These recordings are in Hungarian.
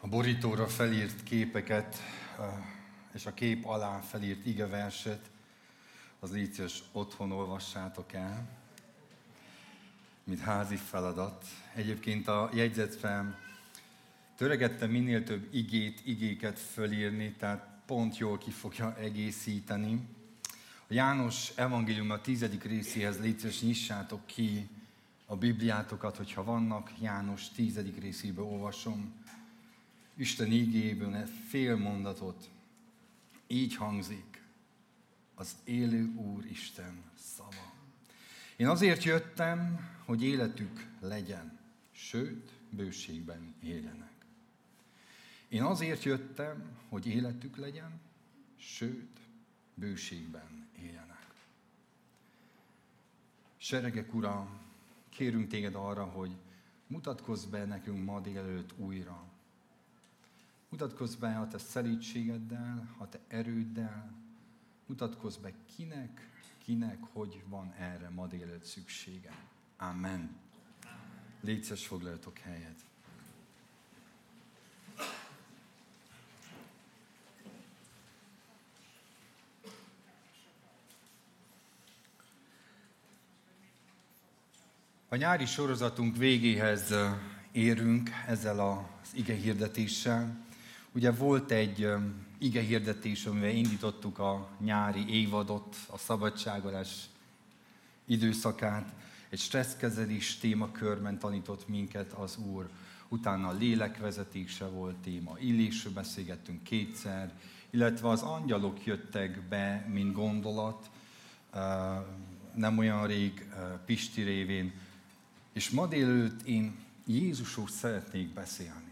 borítóra felírt képeket, és a kép alá felírt igeverset, az légy szíves, otthon olvassátok el, mint házi feladat. Egyébként a jegyzetre töregettem minél több igéket fölírni, tehát pont jól ki fogja egészíteni. A János evangélium a 10. részéhez légy szíves, nyissátok ki a Bibliátokat, hogyha vannak. János 10. részéből olvasom. Isten igéből egy fél mondatot. Így hangzik az élő Úr Isten szava. Én azért jöttem, hogy életük legyen, sőt, bőségben éljenek. Én azért jöttem, hogy életük legyen, sőt, bőségben éljenek. Seregek Ura, kérünk téged arra, hogy mutatkozz be nekünk ma délelőtt újra. Mutatkozz be a te szelídségeddel, a te erőddel. Mutatkozz be kinek, hogy van erre ma délelőtt szüksége. Amen. Légy szíves, foglaljatok helyet. A nyári sorozatunk végéhez érünk ezzel az igehirdetéssel. Ugye volt egy igehirdetés, amivel indítottuk a nyári évadot, a szabadságolás időszakát. Egy stresszkezelés témakörben tanított minket az Úr. Utána a lélekvezetése volt téma, illésről beszélgettünk kétszer, illetve az angyalok jöttek be, mint gondolat, nem olyan rég Pisti révén. És ma délelőtt én Jézusról szeretnék beszélni.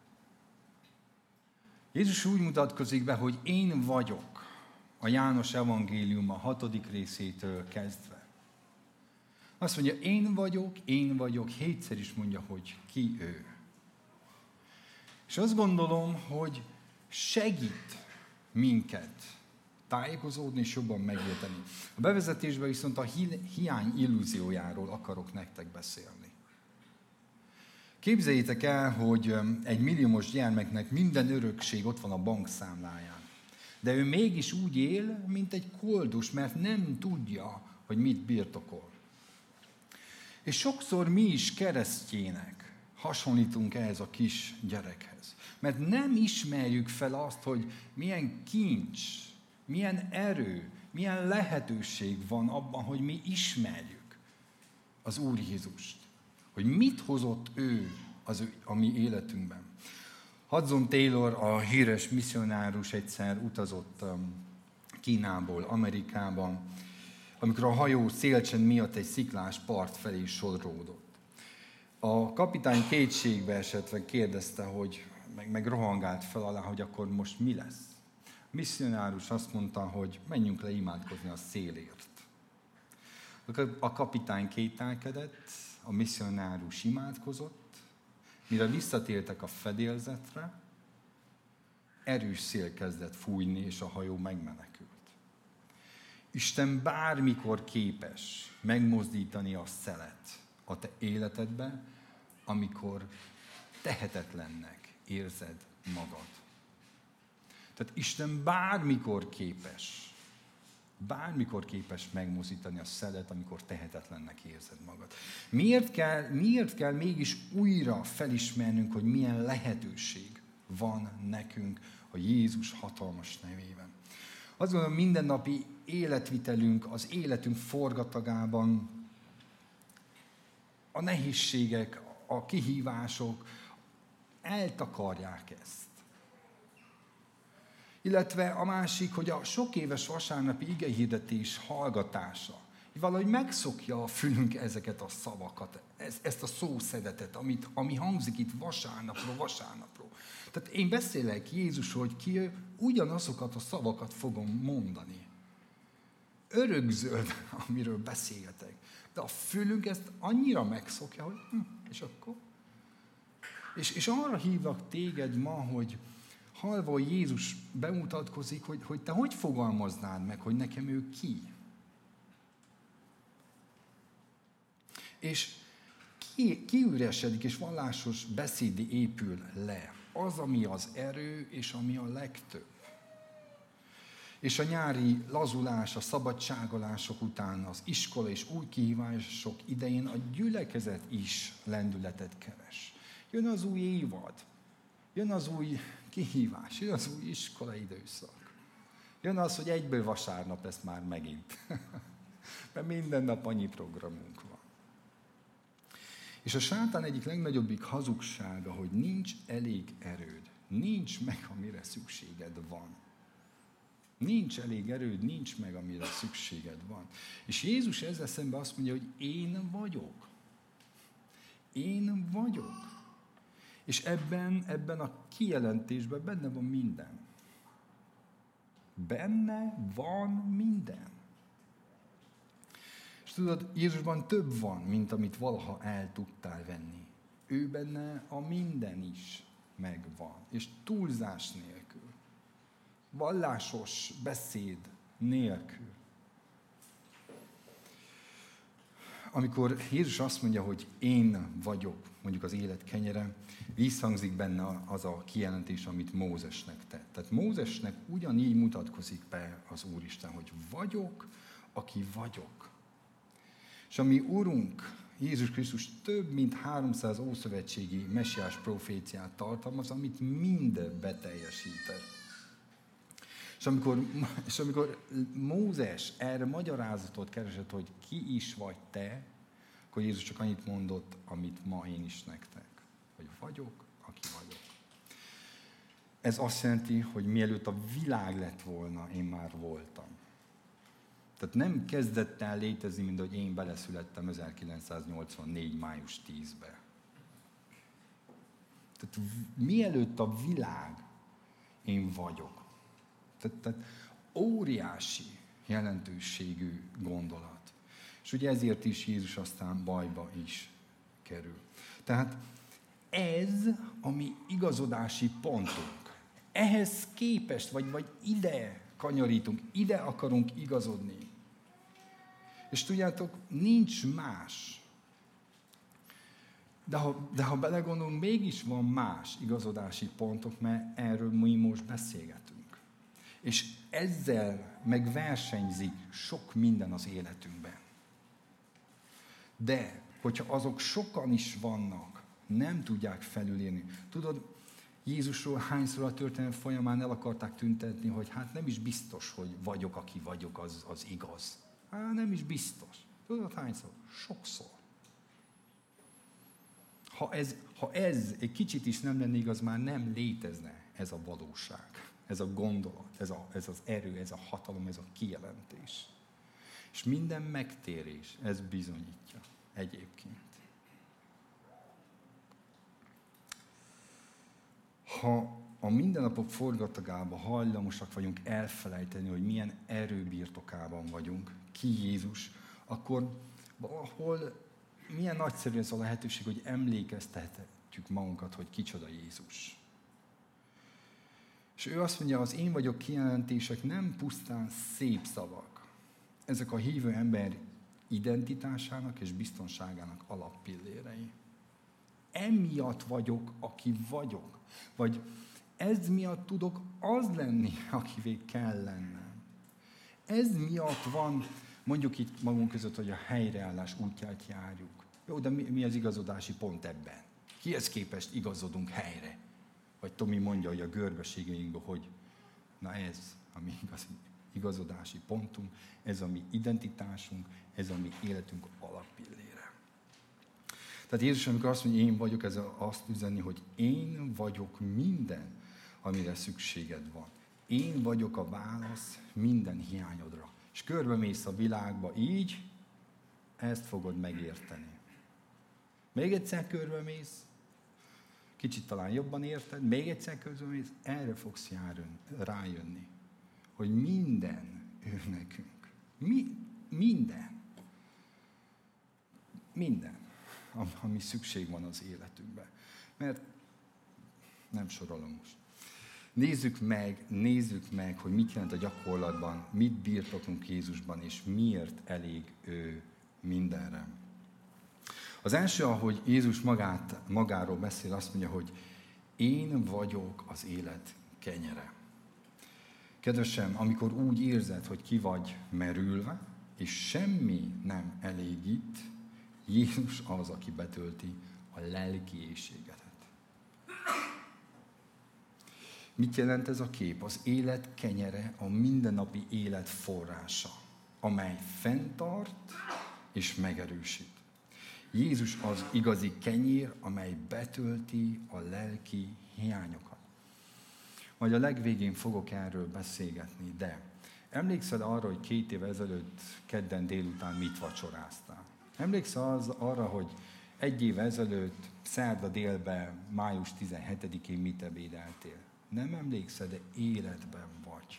Jézus úgy mutatkozik be, hogy én vagyok, a János evangélium a 6. részétől kezdve. Azt mondja, én vagyok, 7-szer is mondja, hogy ki ő. És azt gondolom, hogy segít minket tájékozódni és jobban megérteni. A bevezetésben viszont a hiány illúziójáról akarok nektek beszélni. Képzeljétek el, hogy egy milliómos gyermeknek minden örökség ott van a bankszámláján. De ő mégis úgy él, mint egy koldus, mert nem tudja, hogy mit birtokol. És sokszor mi is keresztjének hasonlítunk ehhez a kis gyerekhez. Mert nem ismerjük fel azt, hogy milyen kincs, milyen erő, milyen lehetőség van abban, hogy mi ismerjük az Úr Jézust. Hogy mit hozott ő a mi életünkben. Hudson Taylor, a híres misszionárus egyszer utazott Kínából Amerikában, amikor a hajó szélcsend miatt egy sziklás part felé sodródott. A kapitány kétségbe esetve kérdezte, hogy meg rohangált fel alá, hogy akkor most mi lesz. A misszionárus azt mondta, hogy menjünk le imádkozni a szélért. A kapitány kételkedett, a misszionárus imádkozott, mire visszatértek a fedélzetre, erős szél kezdett fújni, és a hajó megmenekült. Isten bármikor képes megmozdítani a szelet a te életedbe, amikor tehetetlennek érzed magad. Tehát Isten bármikor képes megmozdítani a szelet, amikor tehetetlennek érzed magad. Miért kell mégis újra felismernünk, hogy milyen lehetőség van nekünk a Jézus hatalmas nevében? Azt gondolom, mindennapi életvitelünk, az életünk forgatagában a nehézségek, a kihívások eltakarják ezt. Illetve a másik, hogy a sok éves vasárnapi igehirdetés hallgatása, valahogy megszokja a fülünk ezeket a szavakat, ezt a szószedetet, ami hangzik itt vasárnapról. Tehát én beszélek Jézusról, hogy ki ő, ugyanazokat a szavakat fogom mondani. Örökzöld, amiről beszéltek. De a fülünk ezt annyira megszokja, hogy és akkor? És arra hívlak téged ma, hogy hallva, hogy Jézus bemutatkozik, hogy te hogy fogalmaznád meg, hogy nekem ő ki? És kiüresedik, és vallásos beszédi épül le. az, ami az erő, és ami a legtöbb. És a nyári lazulás, a szabadságolások után, az iskola és új kihívások idején a gyülekezet is lendületet keres. Jön az új évad, jön az új kihívás, jön az új iskolai időszak. Jön az, hogy egyből vasárnap lesz már megint. Mert minden nap annyi programunk van. És a sátán egyik legnagyobbik hazugsága, hogy nincs elég erőd. Nincs meg, amire szükséged van. Nincs elég erőd, nincs meg, amire szükséged van. És Jézus ezzel szemben azt mondja, hogy én vagyok. Én vagyok. És ebben a kijelentésben benne van minden. Benne van minden. És tudod, Jézusban több van, mint amit valaha el tudtál venni. Ő benne a minden is megvan. És túlzás nélkül. Vallásos beszéd nélkül. Amikor Jézus azt mondja, hogy én vagyok, mondjuk az élet kenyere, visszhangzik benne az a kijelentés, amit Mózesnek tett. Tehát Mózesnek ugyanígy mutatkozik be az Úristen, hogy vagyok, aki vagyok. És a mi Urunk, Jézus Krisztus több mint 300 ószövetségi messiás proféciát tartalmaz, amit mind beteljesített. És amikor Mózes erre magyarázatot keresett, hogy ki is vagy te, akkor Jézus csak annyit mondott, amit ma én is nektek. Hogy vagyok, aki vagyok. Ez azt jelenti, hogy mielőtt a világ lett volna, én már voltam. Tehát nem kezdett el létezni, mint hogy én beleszülettem 1984. május 10-be. Tehát mielőtt a világ, én vagyok. Tehát óriási jelentőségű gondolat. És ugye ezért is Jézus aztán bajba is kerül. Tehát ez a mi igazodási pontunk. Ehhez képest, vagy ide kanyarítunk, ide akarunk igazodni. És tudjátok, nincs más. De ha belegondolunk, mégis van más igazodási pontok, mert erről mi most beszélgetünk. És ezzel megversenyzik sok minden az életünkben. De, hogyha azok sokan is vannak, nem tudják felülírni. Tudod, Jézusról hányszor a történet folyamán el akarták tüntetni, hogy hát nem is biztos, hogy vagyok, aki vagyok, az igaz. Nem is biztos. Tudod, hányszor? Sokszor. Ha ez egy kicsit is nem lenne igaz, már nem létezne ez a valóság. Ez a gondolat, ez az erő, ez a hatalom, ez a kijelentés. És minden megtérés, ez bizonyítja egyébként. Ha a mindennapok forgatagában hajlamosak vagyunk elfelejteni, hogy milyen erőbirtokában vagyunk, ki Jézus, akkor valahol milyen nagyszerű ez a lehetőség, hogy emlékeztetjük magunkat, hogy kicsoda Jézus. És ő azt mondja, az én vagyok kijelentések nem pusztán szép szavak. Ezek a hívő ember identitásának és biztonságának alappillérei. Emiatt vagyok, aki vagyok. Vagy ez miatt tudok az lenni, akivé kell lennem. Ez miatt van, mondjuk itt magunk között, hogy a helyreállás útját járjuk. Jó, de mi az igazodási pont ebben? Kihez képest igazodunk helyre? Vagy Tomi mondja, hogy a görbességeinkben, hogy na ez a mi igazodási pontunk, ez a mi identitásunk, ez a mi életünk alappillére. Tehát Jézus, amikor azt mondja, én vagyok, ez azt üzenni, hogy én vagyok minden, amire szükséged van. Én vagyok a válasz minden hiányodra. És körbemész a világba így, ezt fogod megérteni. Még egyszer körbemész, kicsit talán jobban érted, még egyszer körbemész, erre fogsz rájönni, hogy minden ő nekünk. Minden. Minden, ami szükség van az életünkben. Mert nem sorolom most. Nézzük meg, hogy mit jelent a gyakorlatban, mit birtoklunk Jézusban, és miért elég ő mindenre. Az első, ahogy Jézus magáról beszél, azt mondja, hogy Én vagyok az élet kenyere. Kedvesem, amikor úgy érzed, hogy ki vagy merülve, és semmi nem elégít, Jézus az, aki betölti a lelki éhségedet. Mit jelent ez a kép? Az élet kenyere a mindennapi élet forrása, amely fenntart és megerősít. Jézus az igazi kenyér, amely betölti a lelki hiányokat. Majd a legvégén fogok erről beszélgetni, de emlékszel arra, hogy 2 évvel ezelőtt kedden délután mit vacsoráztál? Emlékszel arra, hogy 1 év ezelőtt szerda délben, május 17-én mit ebédeltél? Nem emlékszel, de életben vagy.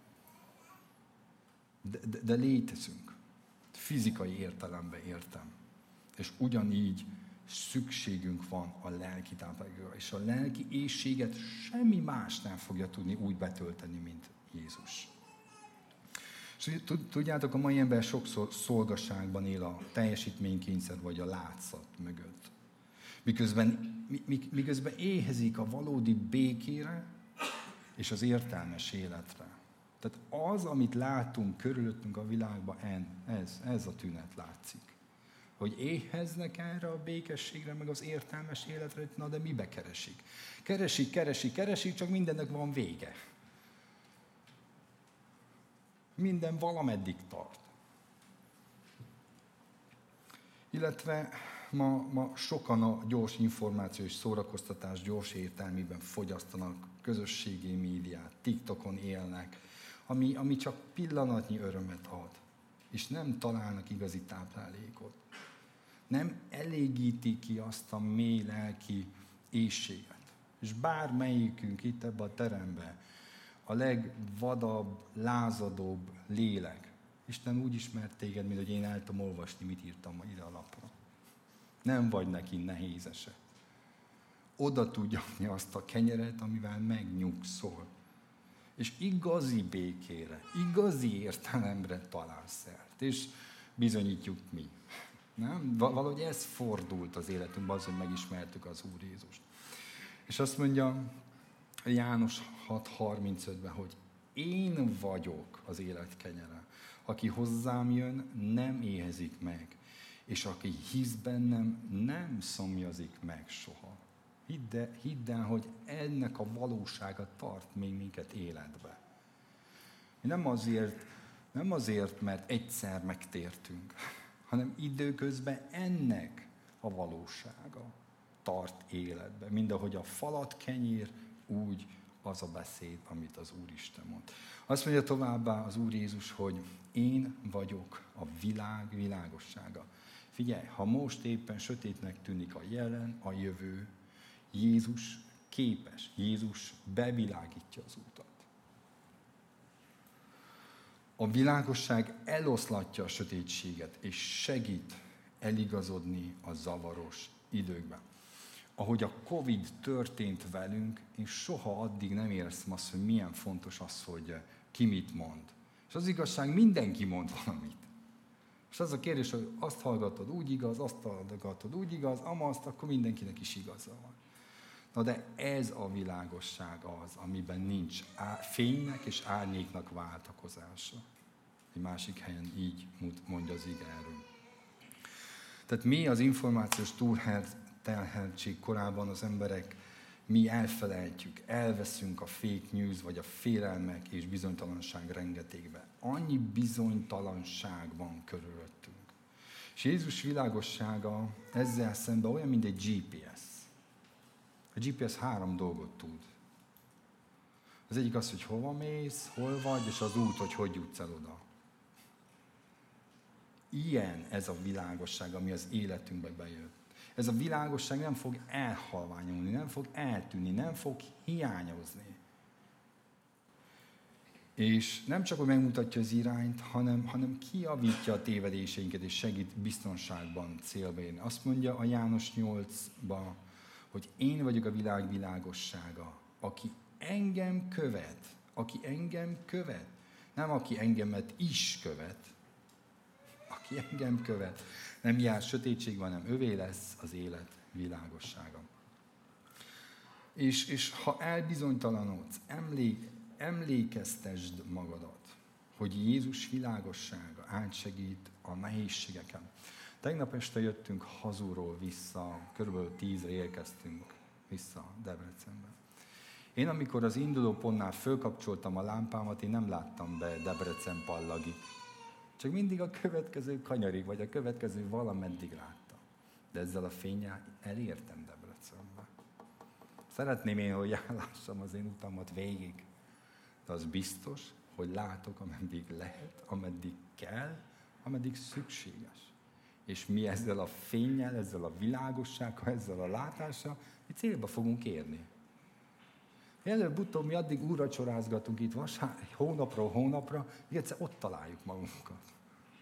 De létezünk. Fizikai értelemben értem. És ugyanígy szükségünk van a lelki táplálékra. És a lelki éhséget semmi más nem fogja tudni úgy betölteni, mint Jézus. És tudjátok, a mai ember sokszor szolgaságban él a teljesítménykényszer vagy a látszat mögött. Miközben éhezik a valódi békére és az értelmes életre. Tehát az, amit látunk körülöttünk a világban, ez a tünet látszik. Hogy éheznek erre a békességre, meg az értelmes életre, na de mibe keresik? Keresik, csak mindennek van vége. Minden valameddig tart. Illetve ma sokan a gyors információ és szórakoztatás gyors értelmében fogyasztanak, közösségi médiát, TikTokon élnek, ami csak pillanatnyi örömet ad, és nem találnak igazi táplálékot. Nem elégíti ki azt a mély lelki éhséget. És bármelyikünk itt ebben a teremben, a legvadabb, lázadóbb lélek, Isten úgy ismert téged, mint hogy én el tudom olvasni, mit írtam ide a lapra. Nem vagy neki nehéz eset. Oda tudja adni azt a kenyeret, amivel megnyugszol. És igazi békére, igazi értelemre találsz szert. És bizonyítjuk mi. Nem? Valahogy ez fordult az életünkben, az, hogy megismertük az Úr Jézust. És azt mondja János 6:35-ben, hogy én vagyok az élet kenyere. Aki hozzám jön, nem éhezik meg. És aki hisz bennem, nem szomjazik meg soha. Hidd el, hogy ennek a valósága tart még minket életbe. Nem azért, mert egyszer megtértünk, hanem időközben ennek a valósága tart életbe. Mind ahogy a falat kenyér, úgy az a beszéd, amit az Úristen mond. Azt mondja továbbá az Úr Jézus, hogy én vagyok a világ világossága. Figyelj, ha most éppen sötétnek tűnik a jelen, a jövő, Jézus képes, Jézus bevilágítja az utat. A világosság eloszlatja a sötétséget, és segít eligazodni a zavaros időkben. Ahogy a Covid történt velünk, én soha addig nem éreztem azt, hogy milyen fontos az, hogy ki mit mond. És az igazság, mindenki mond valamit. És az a kérdés, hogy azt hallgatod, úgy igaz, azt hallgatod, úgy igaz, azt, akkor mindenkinek is igaza van. Na de ez a világosság az, amiben nincs fénynek és árnyéknak váltakozása. Egy másik helyen így mondja az ige erről. Tehát mi az információs túlterheltség korában az emberek, mi elfelejtjük, elveszünk a fake news, vagy a félelmek és bizonytalanság rengetégbe. Annyi bizonytalanság van körülöttünk. És Jézus világossága ezzel szemben olyan, mint egy GPS. A GPS 3 dolgot tud. Az egyik az, hogy hova mész, hol vagy, és az út, hogy jutsz el oda. Ilyen ez a világosság, ami az életünkbe bejött. Ez a világosság nem fog elhalványulni, nem fog eltűnni, nem fog hiányozni. És nem csak, hogy megmutatja az irányt, hanem kijavítja a tévedéseinket, és segít biztonságban célba érni. Azt mondja a János 8-ban, hogy én vagyok a világ világossága, aki engem követ, nem aki engemet is követ, aki engem követ, nem jár sötétségben, hanem övé lesz az élet világossága. És ha elbizonytalanodsz, emlékeztesd magadat, hogy Jézus világossága átsegít a nehézségeken. Tegnap este jöttünk hazúról vissza, körülbelül 10-re érkeztünk vissza Debrecenbe. Én amikor az indulópontnál fölkapcsoltam a lámpámat, én nem láttam be Debrecen pallagig. Csak mindig a következő kanyarig, vagy a következő valameddig láttam. De ezzel a fénnyel elértem Debrecenbe. Szeretném én, hogy ellássam az én utamat végig. De az biztos, hogy látok, ameddig lehet, ameddig kell, ameddig szükséges. És mi ezzel a fénnyel, ezzel a világossággal, ezzel a látással, mi célba fogunk érni. Előbb-utóbb mi addig úrvacsorázgatunk itt hónapról hónapra, hogy egyszer ott találjuk magunkat.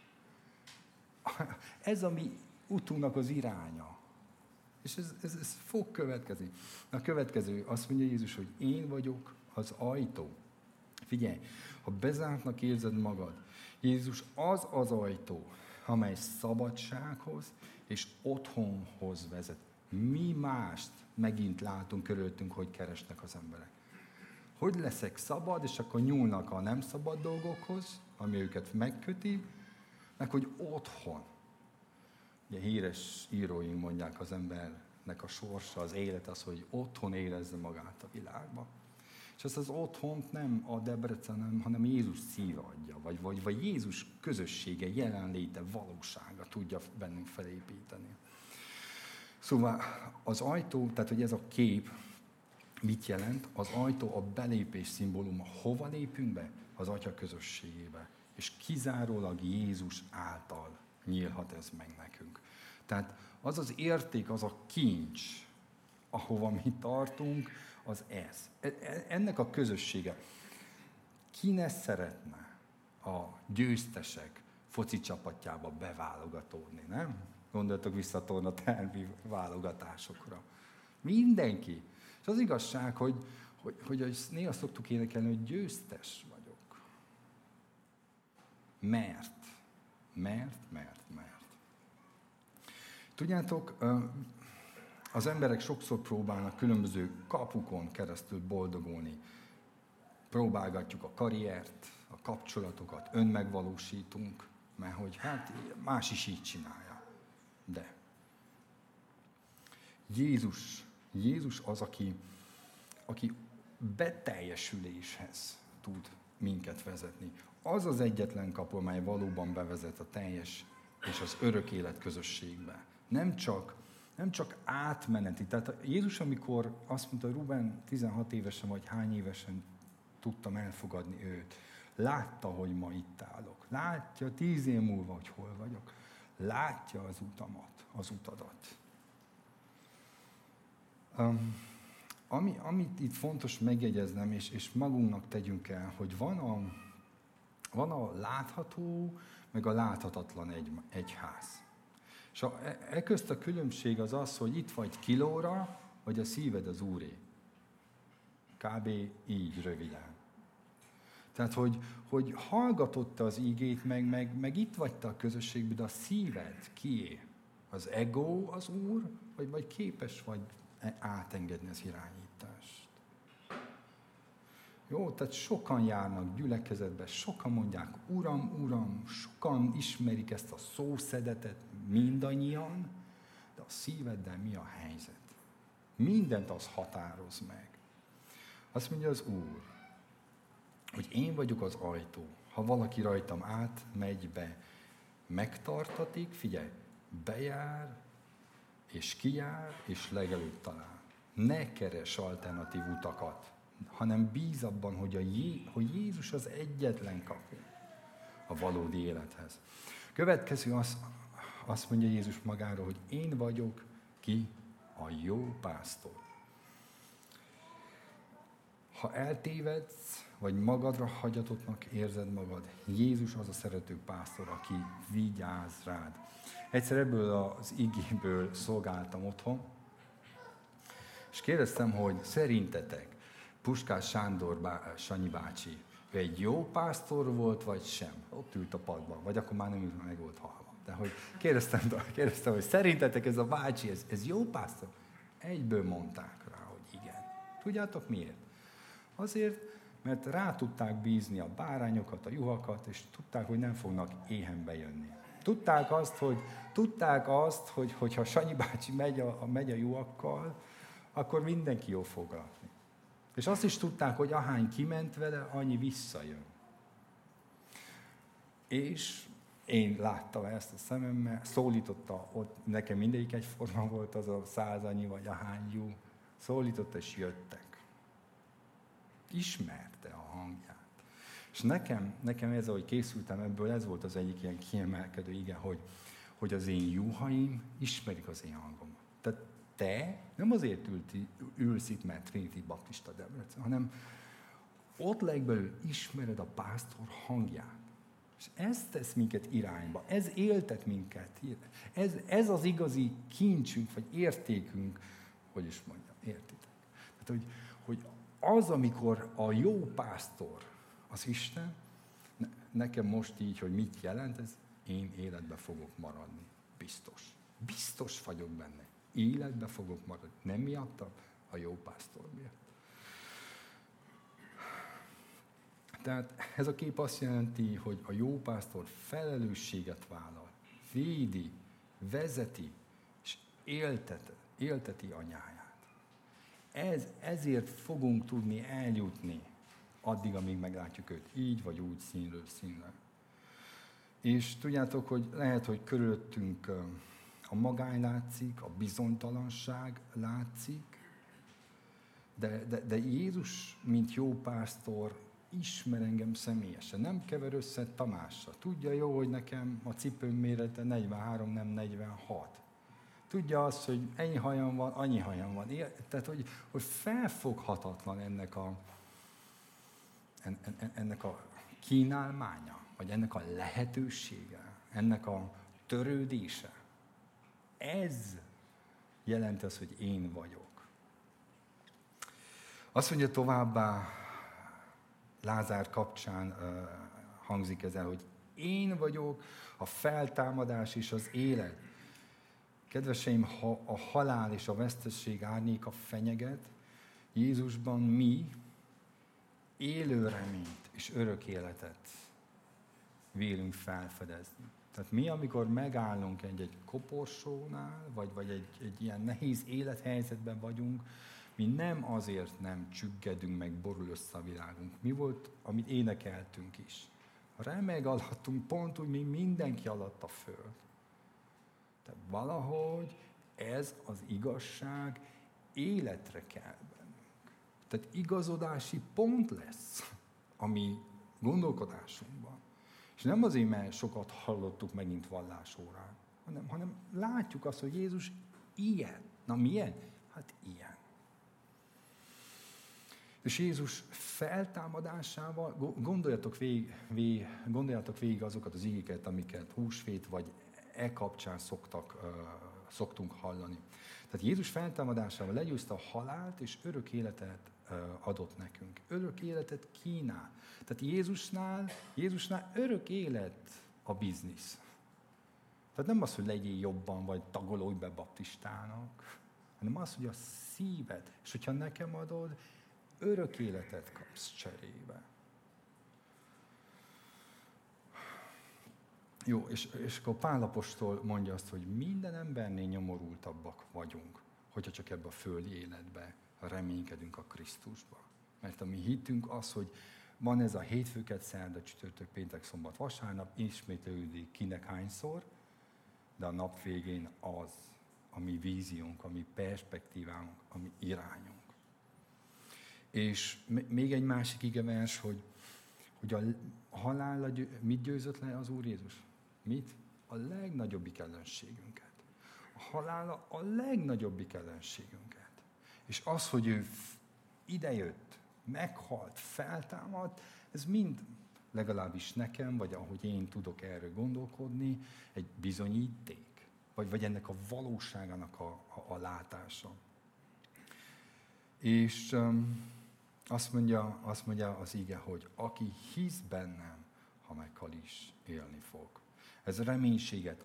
Ez a mi utunknak az iránya. És ez fog következni. A következő, azt mondja Jézus, hogy én vagyok az ajtó. Figyelj, ha bezártnak érzed magad, Jézus az az ajtó, amely szabadsághoz és otthonhoz vezet. Mi mást megint látunk körülöttünk, hogy keresnek az emberek. Hogy leszek szabad, és akkor nyúlnak a nem szabad dolgokhoz, ami őket megköti, meg hogy otthon. Ugye híres íróink mondják, az embernek a sorsa, az élet az, hogy otthon érezze magát a világban. És ezt az otthont nem a Debrecen, hanem Jézus szíve adja, vagy Jézus közössége, jelenléte, valósága tudja bennünk felépíteni. Szóval az ajtó, tehát hogy ez a kép mit jelent? Az ajtó a belépés szimbóluma. Hova lépünk be? Az Atya közösségébe. És kizárólag Jézus által nyílhat ez meg nekünk. Tehát az az érték, az a kincs, ahova mi tartunk, az ez. Ennek a közössége. Ki ne szeretne a győztesek foci csapatjába beválogatódni, nem? Gondoltok vissza a tornatervi válogatásokra. Mindenki. És az igazság, hogy néha szoktuk énekelni, hogy győztes vagyok. Mert. Tudjátok, az emberek sokszor próbálnak különböző kapukon keresztül boldogulni. Próbálgatjuk a karriert, a kapcsolatokat, önmegvalósítunk, mert hogy hát más is így csinálja. De Jézus az, aki beteljesüléshez tud minket vezetni. Az az egyetlen kapu, amely valóban bevezet a teljes és az örök élet közösségbe. Nem csak átmeneti. Tehát Jézus, amikor azt mondta, Ruben 16 évesen vagy hány évesen tudtam elfogadni őt, látta, hogy ma itt állok. Látja 10 év múlva, hogy hol vagyok. Látja az utamat, az utadat. Amit itt fontos megjegyeznem, és magunknak tegyünk el, hogy van a látható, meg a láthatatlan egyház. És közt a különbség az az, hogy itt vagy kilóra, vagy a szíved az Úré. Kb. Így röviden. Tehát, hogy hallgatod te az ígét, meg itt vagy te a közösségben, de a szíved kié? Az ego az Úr, vagy képes vagy átengedni az irányítást? Jó, tehát sokan járnak gyülekezetbe, sokan mondják, Uram, Uram, sokan ismerik ezt a szószedetet, mindannyian, de a szíveddel mi a helyzet? Mindent az határoz meg. Azt mondja az Úr, hogy én vagyok az ajtó. Ha valaki rajtam átmegy be, megtartatik, figyelj, bejár, és kijár, és legelőtt talál. Ne keres alternatív utakat, hanem bíz abban, hogy Jézus az egyetlen kapu a valódi élethez. Következő azt mondja Jézus magáról, hogy én vagyok ki a jó pásztor. Ha eltévedsz, vagy magadra hagyatottnak érzed magad, Jézus az a szerető pásztor, aki vigyáz rád. Egyszer ebből az igéből szolgáltam otthon, és kérdeztem, hogy szerintetek Puskás Sándor Sanyi bácsi, ő egy jó pásztor volt, vagy sem? Ott ült a padban, vagy akkor már nem ült, meg volt halva. De hogy kérdeztem, hogy szerintetek ez a bácsi, ez jó pásztor? Egyből mondták rá, hogy igen. Tudjátok miért? Azért, mert rá tudták bízni a bárányokat, a juhakat, és tudták, hogy nem fognak éhen bejönni. Tudták azt, hogy hogyha Sanyi bácsi megy a juhakkal, akkor mindenki jól fog lakni. És azt is tudták, hogy ahány kiment vele, annyi visszajön. És én láttam ezt a szememmel, szólította, ott nekem mindegyik egyforma volt, az a 100 annyi vagy ahány juh, szólította, és jöttek. Ismerte a hangját. És nekem ez, ahogy készültem ebből, ez volt az egyik ilyen kiemelkedő ige, hogy az én juhaim ismerik az én hangomat. Tehát te nem azért ülsz itt, mert Trinity Baptista Debrecen, hanem ott legbelül ismered a pásztor hangját. És ez tesz minket irányba, ez éltet minket. Ez az igazi kincsünk, vagy értékünk, hogy is mondjam, értitek? Tehát, hogy az, amikor a jó pásztor, az Isten, nekem most így, hogy mit jelent, ez én életbe fogok maradni. Biztos. Biztos vagyok benne. Életbe fogok maradni. Nem miattam, a jó pásztor miatt. Tehát ez a kép azt jelenti, hogy a jó pásztor felelősséget vállal, védi, vezeti, és élteti anyáját. Ezért fogunk tudni eljutni addig, amíg meglátjuk őt így vagy úgy, színről színre. És tudjátok, hogy lehet, hogy körülöttünk a magány látszik, a bizonytalanság látszik, de Jézus, mint jó pásztor, ismer engem személyesen. Nem kever össze Tamással. Tudja jó, hogy nekem a cipőm mérete 43, nem 46. Tudja azt, hogy ennyi hajam van, annyi hajam van. Tehát, hogy felfoghatatlan ennek a kínálmánya, vagy ennek a lehetősége, ennek a törődése. Ez jelenti azt, hogy én vagyok. Azt mondja továbbá, Lázár kapcsán hangzik ez el, hogy én vagyok a feltámadás és az élet. Kedveseim, ha a halál és a vesztesség árnyéka fenyeget, Jézusban mi élő reményt és örök életet vélünk felfedezni. Tehát mi, amikor megállunk egy koporsónál, vagy egy ilyen nehéz élethelyzetben vagyunk, mi nem azért nem csüggedünk, meg borul össze a világunk. Mi volt, amit énekeltünk is? Remeg alattunk, pont úgy, mint mindenki alatt a föld. Tehát valahogy ez az igazság életre kell bennünk. Tehát igazodási pont lesz a mi gondolkodásunkban. És nem azért, mert sokat hallottuk megint vallásórán, hanem látjuk azt, hogy Jézus ilyen. Na milyen? Hát ilyen. És Jézus feltámadásával, gondoljatok végig azokat az igéket, amiket húsvét vagy kapcsán szoktunk hallani. Tehát Jézus feltámadásával legyőzte a halált, és örök életet adott nekünk. Örök életet kínál. Tehát Jézusnál örök élet a biznisz. Tehát nem az, hogy legyél jobban, vagy tagolódj be baptistának, hanem az, hogy a szíved, és hogyha nekem adod, örök életet kapsz cserébe. Jó, és akkor Pál apostol mondja azt, hogy minden embernél nyomorultabbak vagyunk, hogyha csak ebbe a földi életbe reménykedünk a Krisztusba. Mert a mi hitünk az, hogy van ez a hétfőket, szerda, csütörtök, péntek, szombat, vasárnap, ismétlődik kinek hányszor, de a nap végén az, a mi víziónk, a mi perspektívánk, a mi irányunk. És még egy másik igevers, hogy a halál mit győzött le az Úr Jézus? Mit? A legnagyobbik ellenségünket. A halál a legnagyobbik ellenségünket. És az, hogy ő idejött, meghalt, feltámadt, ez mind legalábbis nekem, vagy ahogy én tudok erről gondolkodni, egy bizonyíték. Vagy ennek a valóságának a látása. És azt mondja az ige, hogy aki hisz bennem, ha meghal is, élni fog. Ez reménységet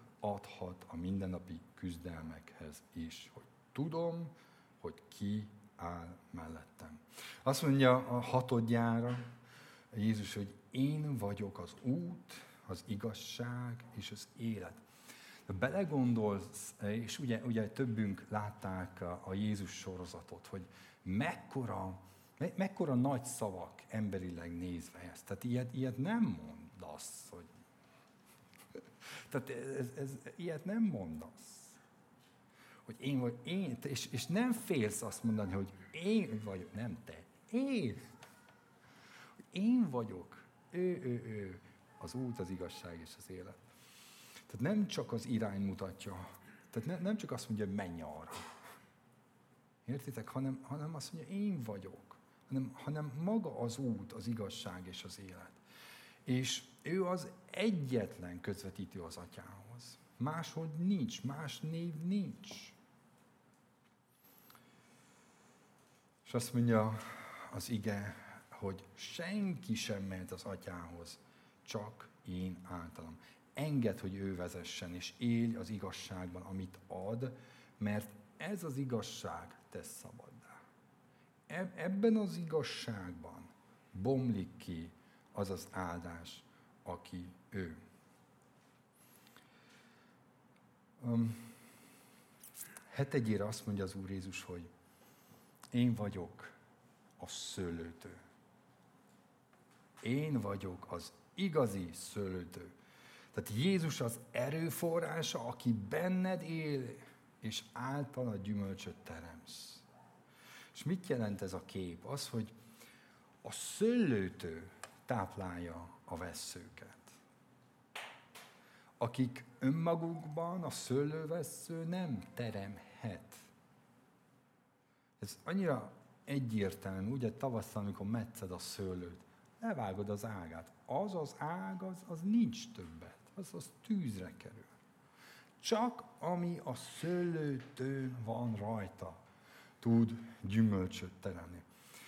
adhat a mindennapi küzdelmekhez is, hogy tudom, hogy ki áll mellettem. Azt mondja a 6. Jézus, hogy én vagyok az út, az igazság és az élet. De belegondolsz, és ugye többünk látták a Jézus sorozatot, hogy mekkora nagy szavak emberileg nézve ez. Tehát ilyet nem mondasz, hogy... Tehát ilyet nem mondasz. Hogy én, és nem félsz azt mondani, hogy én vagyok, nem te, én. Én vagyok, ő, az út, az igazság és az élet. Tehát nem csak az irány mutatja, tehát nem csak azt mondja, hogy menj arra. Értitek? Hanem azt mondja, én vagyok. Hanem maga az út, az igazság és az élet. És ő az egyetlen közvetítő az Atyához. Máshogy nincs, más név nincs. És azt mondja az ige, hogy senki sem mehet az Atyához, csak én általam. Engedd, hogy ő vezessen, és élj az igazságban, amit ad, mert ez az igazság tesz szabaddá. Ebben az igazságban bomlik ki az az áldás, aki ő. Hetegyére azt mondja az Úr Jézus, hogy én vagyok a szőlőtő. Én vagyok az igazi szőlőtő. Tehát Jézus az erőforrása, aki benned él, és általa gyümölcsöt teremsz. És mit jelent ez a kép? Az, hogy a szőlőtő táplálja a vesszőket. Akik önmagukban a szőlővessző nem teremhet. Ez annyira egyértelmű, ugye tavasszal, amikor metszed a szőlőt, levágod az ágát. Az ág, az nincs többet. Az tűzre kerül. Csak ami a szőlőtőn van rajta, tud gyümölcsöt teremni.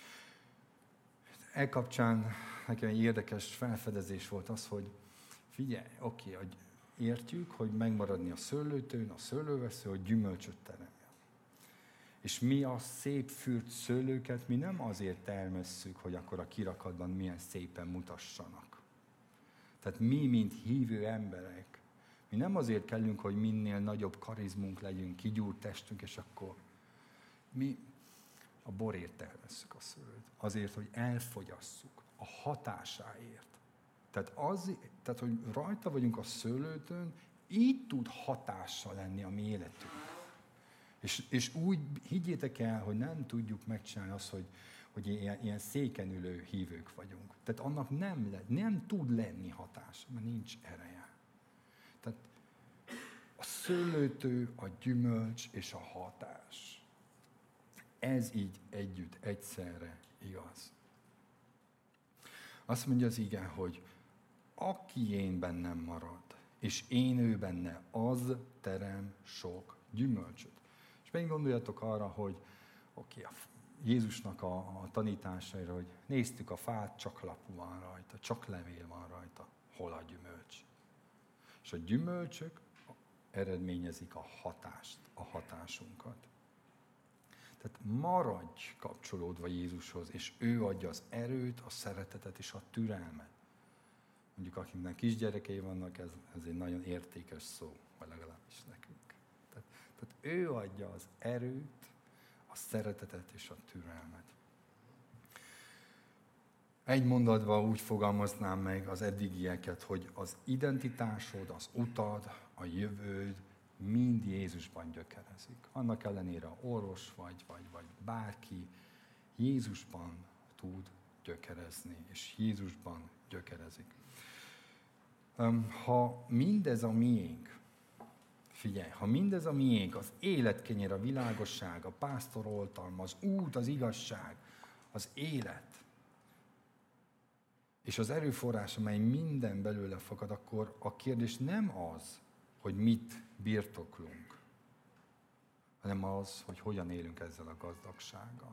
Ekkapcsán nekem egy érdekes felfedezés volt az, hogy figyelj, hogy értjük, hogy megmaradni a szőlőtőn, a szőlővesző, hogy gyümölcsöt teremjen. És mi a szép fürt szőlőket, mi nem azért termesszük, hogy akkor a kirakatban milyen szépen mutassanak. Tehát mi, mint hívő emberek, mi nem azért kellünk, hogy minél nagyobb karizmunk legyünk, kigyúrt testünk, és akkor mi a borért termesszük a szőlőt. Azért, hogy elfogyasszuk a hatásáért. Tehát, hogy rajta vagyunk a szőlőtön, így tud hatással lenni a mi életünk. És úgy higgyétek el, hogy nem tudjuk megcsinálni azt, hogy ilyen széken ülő hívők vagyunk. Tehát annak nem tud lenni hatása, mert nincs ereje. Tehát a szőlőtő, a gyümölcs és a hatás. Ez így együtt, egyszerre igaz. Azt mondja az ige, hogy aki én bennem marad, és én ő benne, az terem sok gyümölcsöt. És megint gondoljatok arra, hogy Jézusnak a tanításaira, hogy néztük a fát, csak lapú van rajta, csak levél van rajta, hol a gyümölcs. És a gyümölcsök eredményezik a hatást, a hatásunkat. Tehát maradj kapcsolódva Jézushoz, és ő adja az erőt, a szeretetet és a türelmet. Mondjuk akiknek kisgyerekei vannak, ez egy nagyon értékes szó, vagy legalábbis nekünk. Tehát ő adja az erőt, a szeretetet és a türelmet. Egy mondatban úgy fogalmaznám meg az eddigieket, hogy az identitásod, az utad, a jövőd mind Jézusban gyökerezik. Annak ellenére orvos vagy bárki, Jézusban tud gyökerezni, és Jézusban gyökerezik. Ha mindez a miénk, figyelj, ha mindez a miénk, az életkenyér, a világosság, a pásztoroltalma, az út, az igazság, az élet, és az erőforrás, amely minden belőle fakad, akkor a kérdés nem az, hogy mit birtoklunk, hanem az, hogy hogyan élünk ezzel a gazdagsággal.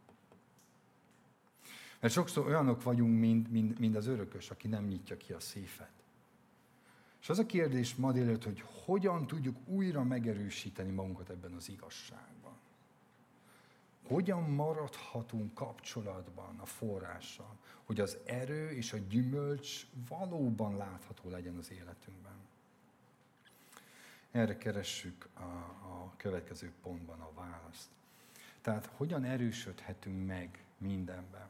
Mert sokszor olyanok vagyunk, mint az örökös, aki nem nyitja ki a széfet. És az a kérdés ma délelőtt, hogy hogyan tudjuk újra megerősíteni magunkat ebben az igazságban. Hogyan maradhatunk kapcsolatban a forrással, hogy az erő és a gyümölcs valóban látható legyen az életünkben? Erre keressük a következő pontban a választ. Tehát hogyan erősödhetünk meg mindenben?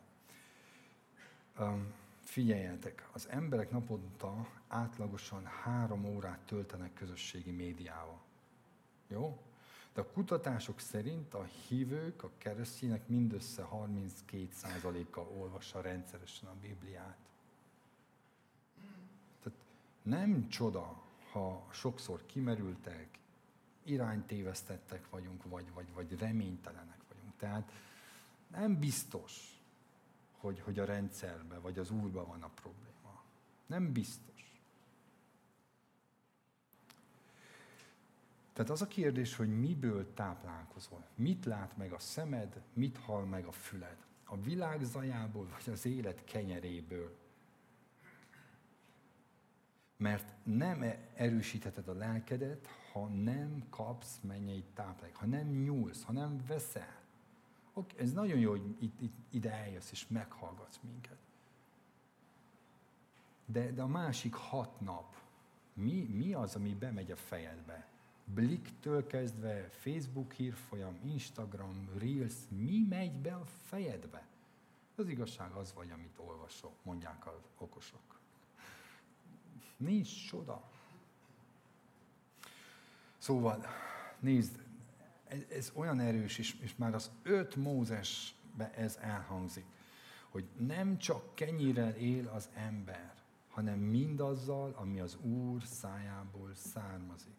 Figyeljetek, az emberek naponta átlagosan 3 órát töltenek közösségi médiával. Jó? De a kutatások szerint a hívők, a keresztények mindössze 32%-kal olvassa rendszeresen a Bibliát. Tehát nem csoda, ha sokszor kimerültek, iránytévesztettek vagyunk, vagy reménytelenek vagyunk. Tehát nem biztos, hogy a rendszerben, vagy az Úrban van a probléma. Nem biztos. Tehát az a kérdés, hogy miből táplálkozol? Mit lát meg a szemed, mit hall meg a füled? A világ zajából, vagy az élet kenyeréből? Mert nem erősítheted a lelkedet, ha nem kapsz mennyei táplálékot, ha nem nyúlsz, ha nem veszel. Oké, ez nagyon jó, hogy ide eljössz és meghallgatsz minket. De a másik 6 nap, mi az, ami bemegy a fejedbe? Blikktől kezdve, Facebook hírfolyam, Instagram, Reels, mi megy be a fejedbe? Az igazság az vagy, amit olvasok, mondják az okosok. Nincs csoda. Szóval, nézd, ez olyan erős, és már az 5 Mózesben ez elhangzik, hogy nem csak kenyérrel él az ember, hanem mindazzal, ami az Úr szájából származik.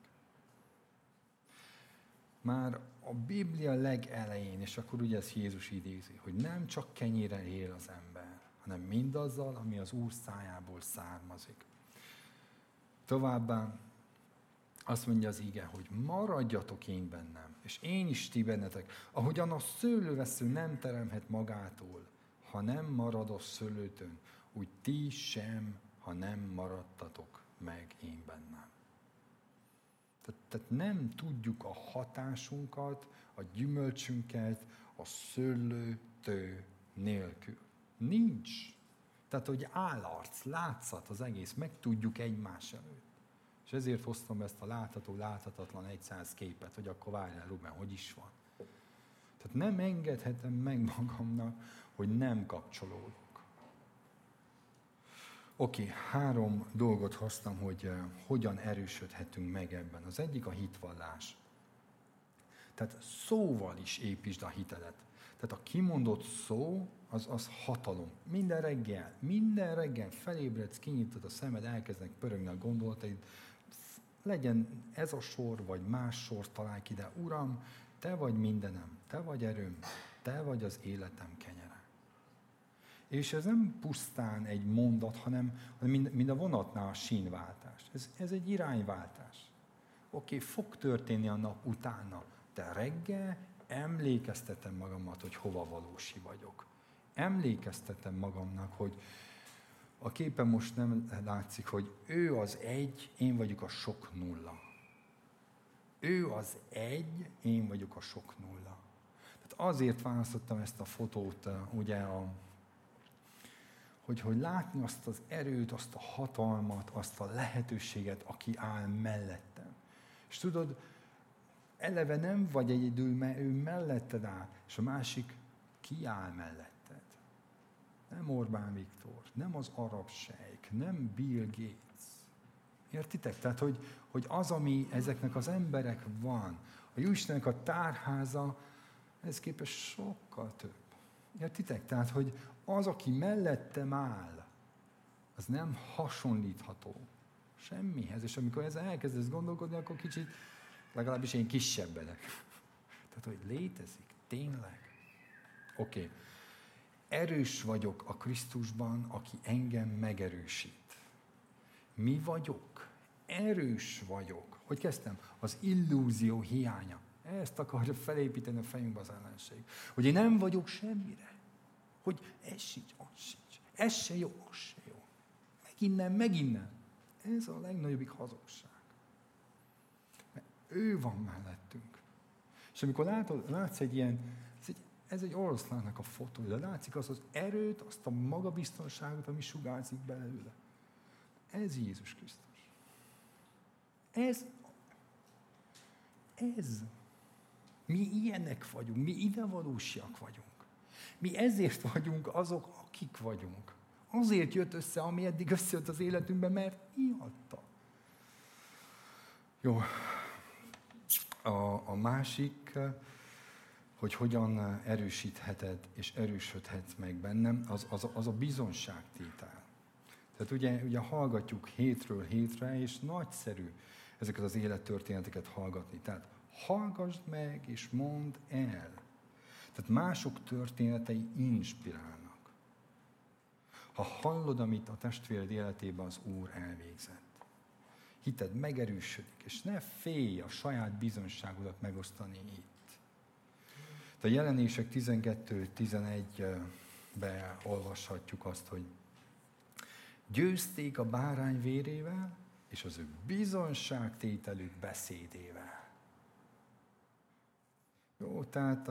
Már a Biblia legelején, és akkor ugye ez Jézus idézi, hogy nem csak kenyérrel él az ember, hanem mindazzal, ami az Úr szájából származik. Továbbá azt mondja az ige, hogy maradjatok én bennem, és én is ti bennetek, ahogyan a szőlővesző nem teremhet magától, ha nem marad a szőlőtön, úgy ti sem, ha nem maradtatok meg én bennem. Tehát nem tudjuk a hatásunkat, a gyümölcsünket a szőlőtő nélkül. Nincs. Tehát, hogy állarc, látszat az egész, meg tudjuk egymás előtt. És ezért hoztam ezt a látható, láthatatlan 100 képet, hogy akkor várjál, Ruben, hogy is van. Tehát nem engedhetem meg magamnak, hogy nem kapcsolódok. Oké, 3 dolgot hoztam, hogy hogyan erősödhetünk meg ebben. Az egyik a hitvallás. Tehát szóval is építsd a hitedet. Tehát a kimondott szó, az hatalom. Minden reggel felébredsz, kinyitod a szemed, elkezdnek pörögni a gondolataid. Legyen ez a sor, vagy más sor, találj ki, de Uram, te vagy mindenem, te vagy erőm, te vagy az életem kenyere. És ez nem pusztán egy mondat, hanem mind a vonatnál a sínváltás. Ez egy irányváltás. Oké, fog történni a nap utána, de reggel emlékeztetem magamat, hogy hova valósi vagyok. Emlékeztetem magamnak, hogy a képen most nem látszik, hogy ő az 1, én vagyok a sok 0. Ő az 1, én vagyok a sok 0. Tehát azért választottam ezt a fotót, ugye, hogy látni azt az erőt, azt a hatalmat, azt a lehetőséget, aki áll mellettem. És tudod, eleve nem vagy egyedül, mert ő melletted áll, és a másik kiáll melletted. Nem Orbán Viktor, nem az arab sejk, nem Bill Gates. Értitek? Tehát, hogy az, ami ezeknek az emberek van, a Jóistennek a tárháza, ez képest sokkal több. Értitek? Tehát, hogy az, aki mellettem áll, az nem hasonlítható semmihez. És amikor ezzel elkezdesz gondolkodni, akkor kicsit, legalábbis én kisebbedek. Tehát, hogy létezik, tényleg. Oké. Erős vagyok a Krisztusban, aki engem megerősít. Mi vagyok? Erős vagyok. Hogy kezdtem? Az illúzió hiánya. Ezt akarja felépíteni a fejünkbe az ellenség. Hogy én nem vagyok semmire. Hogy ez sincs, az sincs. Ez se jó, az se jó. Meg innen. Ez a legnagyobbik hazugság. Mert ő van mellettünk. És amikor látsz egy ilyen, Ez egy oroszlánnak a fotója, de látszik az erőt, azt a magabiztonságot, ami sugárzik belőle. Ez Jézus Krisztus. Ez. Mi ilyenek vagyunk, mi idevalósiak vagyunk. Mi ezért vagyunk azok, akik vagyunk. Azért jött össze, ami eddig összejött az életünkben, mert miatta. Jó. A másik, hogy hogyan erősítheted és erősödhetsz meg bennem, az a bizonságtétel. Tehát ugye hallgatjuk hétről hétre, és nagyszerű ezeket az élettörténeteket hallgatni. Tehát hallgassd meg, és mondd el. Tehát mások történetei inspirálnak. Ha hallod, amit a testvéred életében az Úr elvégzett, hited megerősödik, és ne félj a saját bizonságodat megosztani itt. A Jelenések 12-11-ben olvashatjuk azt, hogy győzték a bárány vérével, és az ő bizonságtételük beszédével. Jó, tehát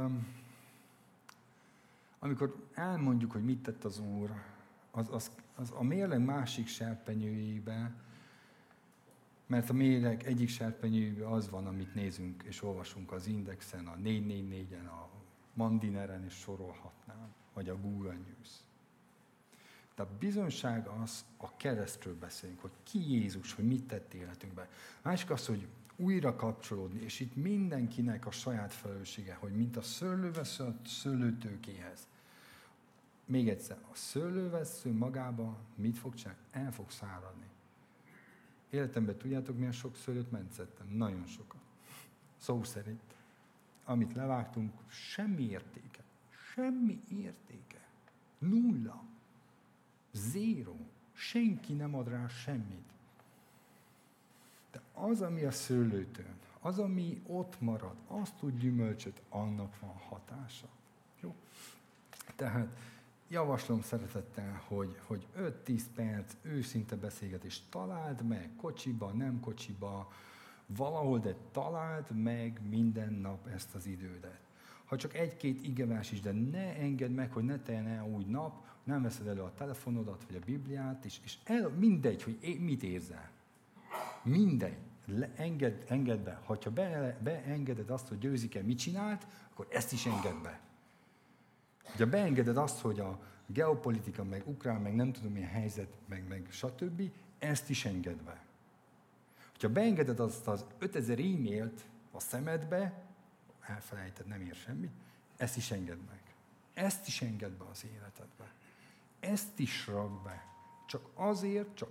amikor elmondjuk, hogy mit tett az Úr, az a mérleg másik serpenyőjébe, mert a mérleg egyik serpenyőjében az van, amit nézünk és olvasunk az Indexen, a 444-en, a Mandineren, és sorolhatnám, vagy a Google News. De a bizonság az, a keresztről beszélünk, hogy ki Jézus, hogy mit tett életünkben. Másik az, hogy újra kapcsolódni, és itt mindenkinek a saját felelőssége, hogy mint a szőlővesző a szőlőtőkéhez. Még egyszer, a szőlővesző magában mit fog csinálni? El fog száradni. Életemben tudjátok, milyen sok szőlőt mentszettem? Nagyon sokat. Szó szerint. Amit levágtunk, semmi értéke. Semmi értéke. 0. 0. Senki nem ad rá semmit. De az, ami a szőlőtőn, az, ami ott marad, azt tud gyümölcsöt, annak van hatása. Jó? Tehát javaslom szeretettel, hogy 5-10 perc őszinte beszélgetés találd meg, kocsiba, nem kocsiba, valahol, de találd meg minden nap ezt az idődet. Ha csak 1-2 igevers is, de ne engedd meg, hogy ne teljen el úgy nap, nem veszed elő a telefonodat, vagy a Bibliát, és mindegy, hogy mit érzel. Mindegy. Engedd be. Ha beengeded azt, hogy Győzike mit csinált, akkor ezt is engedd be. Ha beengeded azt, hogy a geopolitika, meg ukrán, meg nem tudom milyen helyzet, meg stb., ezt is engedd be. Ha beengeded azt az 5000 e-mailt a szemedbe, elfelejted, nem ér semmit, ezt is engedd meg. Ezt is engedd be az életedbe. Ezt is rak be. Csak azért.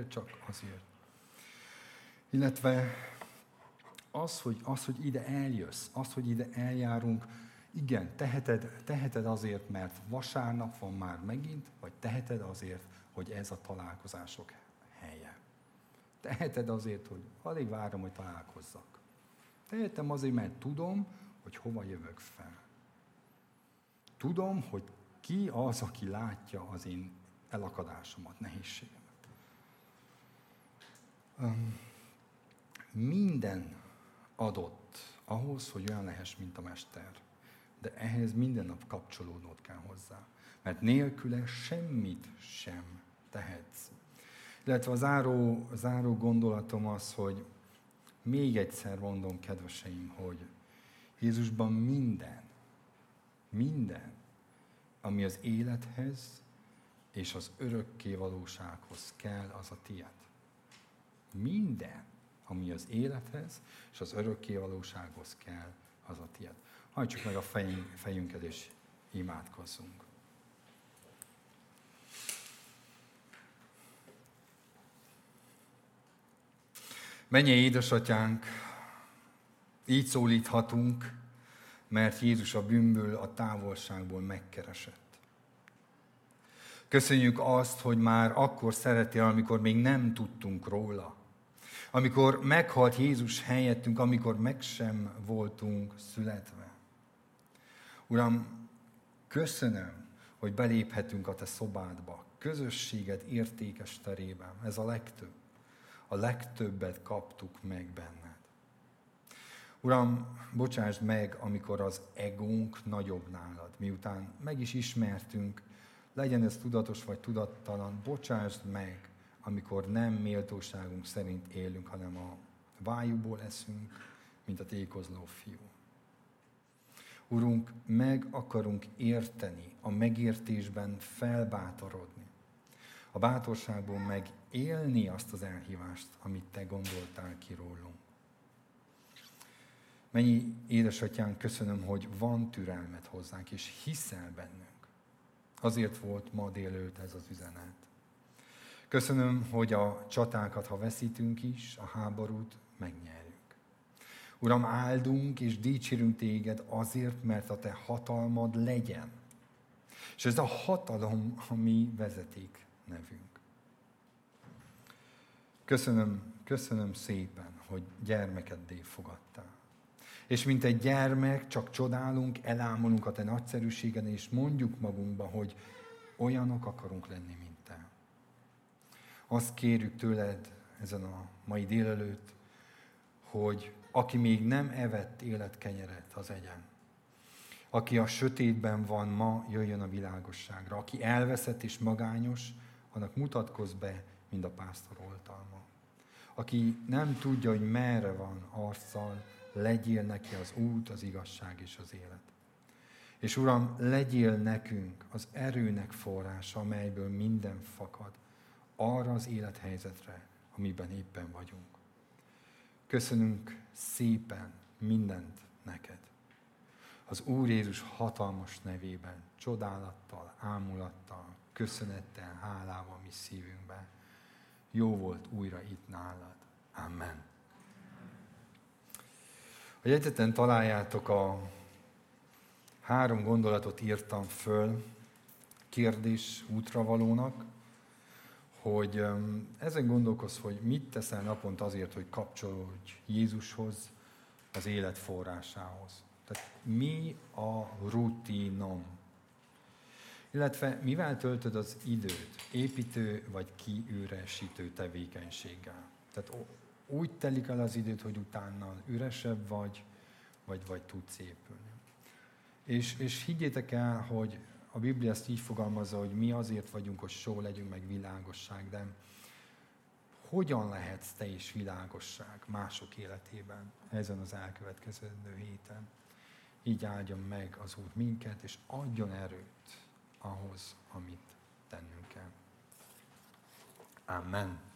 Illetve az, hogy ide eljössz, az, hogy ide eljárunk, igen, teheted azért, mert vasárnap van már megint, vagy teheted azért, hogy ez a találkozások helye. Teheted azért, hogy alig várom, hogy találkozzak. Tehetem azért, mert tudom, hogy hova jövök fel. Tudom, hogy ki az, aki látja az én elakadásomat, nehézségemet. Minden adott ahhoz, hogy olyan lehess, mint a Mester. De ehhez minden nap kapcsolódnod kell hozzá. Mert nélküle semmit sem tehetsz. Illetve a záró gondolatom az, hogy még egyszer mondom, kedveseim, hogy Jézusban minden, ami az élethez és az örökké valósághoz kell, az a tiéd. Minden, ami az élethez és az örökké valósághoz kell, az a tiéd. Hajtsuk meg a fejünket és imádkozzunk. Mennyei édesatyánk, így szólíthatunk, mert Jézus a bűnből, a távolságból megkeresett. Köszönjük azt, hogy már akkor szeretél, amikor még nem tudtunk róla. Amikor meghalt Jézus helyettünk, amikor meg sem voltunk születve. Uram, köszönöm, hogy beléphetünk a te szobádba, közösséged értékes terében. Ez a legtöbb. A legtöbbet kaptuk meg benned. Uram, bocsásd meg, amikor az egónk nagyobb nálad. Miután meg is ismertünk, legyen ez tudatos vagy tudattalan, bocsásd meg, amikor nem méltóságunk szerint élünk, hanem a vájúból eszünk, mint a tékozló fiú. Urunk, meg akarunk érteni, a megértésben felbátorodni. A bátorságból meg élni azt az elhívást, amit Te gondoltál ki rólunk. Mennyi édesatyánk, köszönöm, hogy van türelmed hozzánk, és hiszel bennünk. Azért volt ma délelőtt ez az üzenet. Köszönöm, hogy a csatákat, ha veszítünk is, a háborút megnyerjük. Uram, áldunk és dicsérünk Téged azért, mert a Te hatalmad legyen. És ez a hatalom a mi vezeték nevünk. Köszönöm szépen, hogy gyermekeddé fogadtál. És mint egy gyermek, csak csodálunk, elámulunk a Te nagyszerűségen, és mondjuk magunkba, hogy olyanok akarunk lenni, mint Te. Azt kérjük tőled ezen a mai délelőtt, hogy aki még nem evett életkenyeret, az egyen. Aki a sötétben van ma, jöjjön a világosságra. Aki elveszett és magányos, annak mutatkozz be, mint a pásztor oltalma. Aki nem tudja, hogy merre van arccal, legyél neki az út, az igazság és az élet. És Uram, legyél nekünk az erőnek forrása, amelyből minden fakad, arra az élethelyzetre, amiben éppen vagyunk. Köszönünk szépen mindent neked. Az Úr Jézus hatalmas nevében, csodálattal, ámulattal, köszönettel, hálával mi szívünkben. Jó volt újra itt nálad. Amen. A jegyzeten találjátok a 3 gondolatot írtam föl kérdés útravalónak, hogy ezen gondolkozz, hogy mit teszel naponta azért, hogy kapcsolódj Jézushoz, az élet forrásához. Tehát mi a rutinom? Illetve mivel töltöd az időt? Építő vagy kiüresítő tevékenységgel? Tehát úgy telik el az időt, hogy utána üresebb vagy tudsz épülni. És higgyétek el, hogy a Biblia ezt így fogalmazza, hogy mi azért vagyunk, hogy só legyünk, meg világosság, de hogyan lehetsz te is világosság mások életében ezen az elkövetkezendő héten? Így áldjon meg az Úr minket, és adjon erőt ahhoz, amit tennünk kell. Amen.